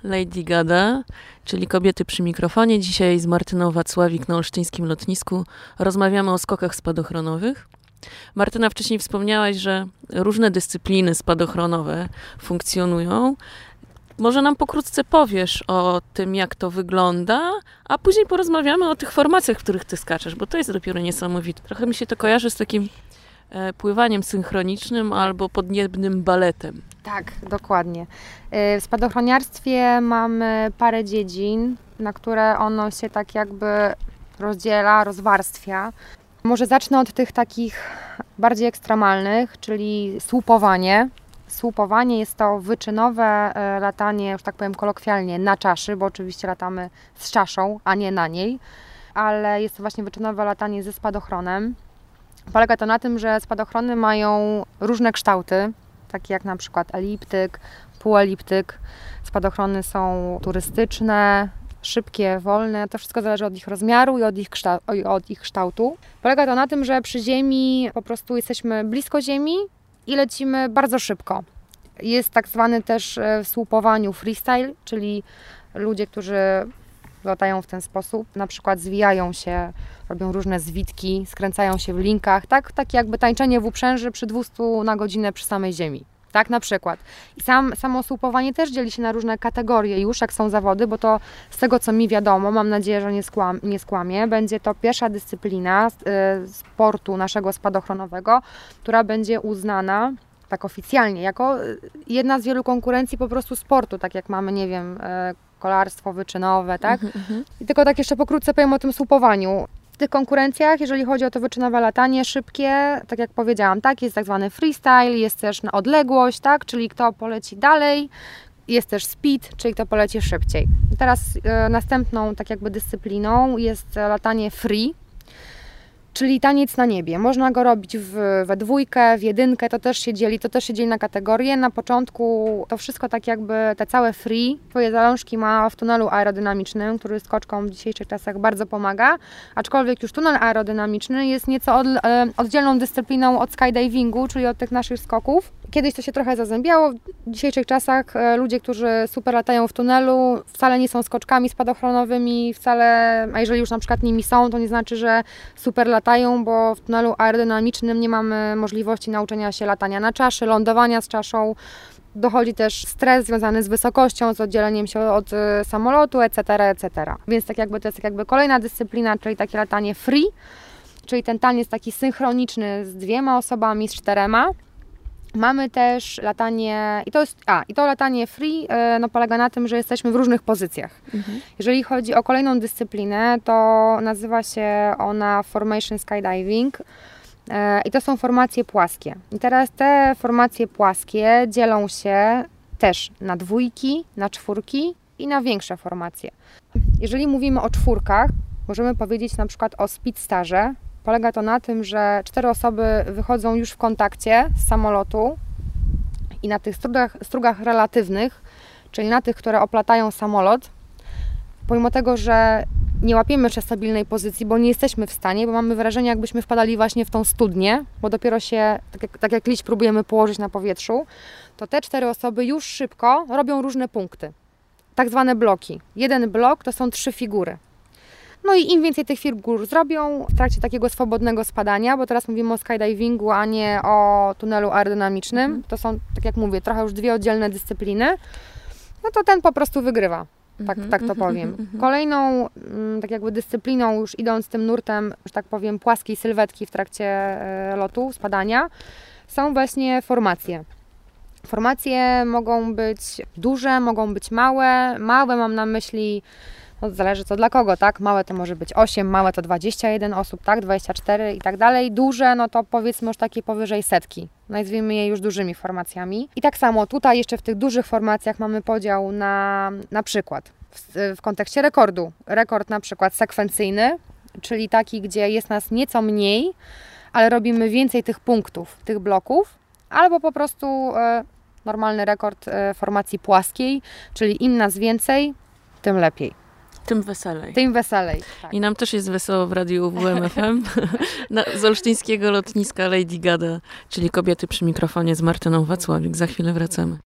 Lady Gada, czyli kobiety przy mikrofonie. Dzisiaj z Martyną Wacławik na olsztyńskim lotnisku rozmawiamy o skokach spadochronowych. Martyna, wcześniej wspomniałaś, że różne dyscypliny spadochronowe funkcjonują. Może nam pokrótce powiesz o tym, jak to wygląda, a później porozmawiamy o tych formacjach, w których ty skaczesz, bo to jest dopiero niesamowite. Trochę mi się to kojarzy z takim pływaniem synchronicznym albo podniebnym baletem. Tak, dokładnie. W spadochroniarstwie mamy parę dziedzin, na które ono się tak jakby rozdziela, rozwarstwia. Może zacznę od tych takich bardziej ekstremalnych, czyli słupowanie. Słupowanie jest to wyczynowe latanie, już tak powiem kolokwialnie, na czaszy, bo oczywiście latamy z czaszą, a nie na niej, ale jest to właśnie wyczynowe latanie ze spadochronem. Polega to na tym, że spadochrony mają różne kształty, takie jak na przykład eliptyk, półeliptyk. Spadochrony są turystyczne, szybkie, wolne. To wszystko zależy od ich rozmiaru i od ich kształtu. Polega to na tym, że przy ziemi po prostu jesteśmy blisko ziemi i lecimy bardzo szybko. Jest tak zwany też w słupowaniu freestyle, czyli ludzie, którzy latają w ten sposób, na przykład zwijają się, robią różne zwitki, skręcają się w linkach, takie jakby tańczenie w uprzęży przy 200 na godzinę przy samej ziemi. Tak na przykład. I samo słupowanie też dzieli się na różne kategorie już, jak są zawody, bo to z tego, co mi wiadomo, mam nadzieję, że nie skłamię, będzie to pierwsza dyscyplina sportu naszego spadochronowego, która będzie uznana tak oficjalnie, jako jedna z wielu konkurencji po prostu sportu, tak jak mamy, nie wiem, kolarstwo wyczynowe, tak? I tylko tak jeszcze pokrótce powiem o tym słupowaniu. W tych konkurencjach, jeżeli chodzi o to wyczynowe latanie szybkie, tak jak powiedziałam, tak, jest tak zwany freestyle, jest też na odległość, tak, czyli kto poleci dalej, jest też speed, czyli kto poleci szybciej. I teraz następną tak jakby dyscypliną jest latanie free, czyli taniec na niebie. Można go robić we dwójkę, w jedynkę, to też się dzieli na kategorie. Na początku to wszystko tak jakby, te całe free, twoje zalążki ma w tunelu aerodynamicznym, który skoczkom w dzisiejszych czasach bardzo pomaga, aczkolwiek już tunel aerodynamiczny jest nieco oddzielną dyscypliną od skydivingu, czyli od tych naszych skoków. Kiedyś to się trochę zazębiało, w dzisiejszych czasach ludzie, którzy super latają w tunelu, wcale nie są skoczkami spadochronowymi, a jeżeli już na przykład nimi są, to nie znaczy, że super latają, bo w tunelu aerodynamicznym nie mamy możliwości nauczenia się latania na czaszy, lądowania z czaszą. Dochodzi też stres związany z wysokością, z oddzieleniem się od samolotu, etc., etc. Więc tak jakby to jest tak jakby kolejna dyscyplina, czyli takie latanie free, czyli ten taniec taki synchroniczny z 2 osobami, z 4. Mamy też latanie, i to latanie free polega na tym, że jesteśmy w różnych pozycjach. Jeżeli chodzi o kolejną dyscyplinę, to nazywa się ona Formation Skydiving i to są formacje płaskie. I teraz te formacje płaskie dzielą się też na 2, na 4 i na większe formacje. Jeżeli mówimy o 4, możemy powiedzieć na przykład o speedstarze. Polega to na tym, że 4 osoby wychodzą już w kontakcie z samolotu i na tych strugach relatywnych, czyli na tych, które oplatają samolot, pomimo tego, że nie łapiemy jeszcze stabilnej pozycji, bo nie jesteśmy w stanie, bo mamy wrażenie, jakbyśmy wpadali właśnie w tą studnię, bo dopiero się, tak jak liść próbujemy położyć na powietrzu, to te 4 osoby już szybko robią różne punkty, tak zwane bloki. Jeden blok to są 3 figury. No i im więcej tych figur zrobią w trakcie takiego swobodnego spadania, bo teraz mówimy o skydivingu, a nie o tunelu aerodynamicznym, to są, tak jak mówię, trochę już 2 oddzielne dyscypliny, no to ten po prostu wygrywa, tak to powiem. Kolejną tak jakby dyscypliną, już idąc tym nurtem, że tak powiem, płaskiej sylwetki w trakcie lotu, spadania, są właśnie formacje. Formacje mogą być duże, mogą być małe. Małe mam na myśli, no zależy co dla kogo, tak? Małe to może być 8, małe to 21 osób, tak? 24 i tak dalej. Duże, no to powiedzmy już takie powyżej 100. Nazwijmy je już dużymi formacjami. I tak samo tutaj jeszcze w tych dużych formacjach mamy podział na przykład w kontekście rekordu. Rekord na przykład sekwencyjny, czyli taki, gdzie jest nas nieco mniej, ale robimy więcej tych punktów, tych bloków, albo po prostu normalny rekord formacji płaskiej, czyli im nas więcej, tym lepiej. Tym weselej. Tym weselej, tak. I nam też jest wesoło w radiu WMFM. Z olsztyńskiego lotniska Lady Gada, czyli kobiety przy mikrofonie z Martyną Wacławik. Za chwilę wracamy.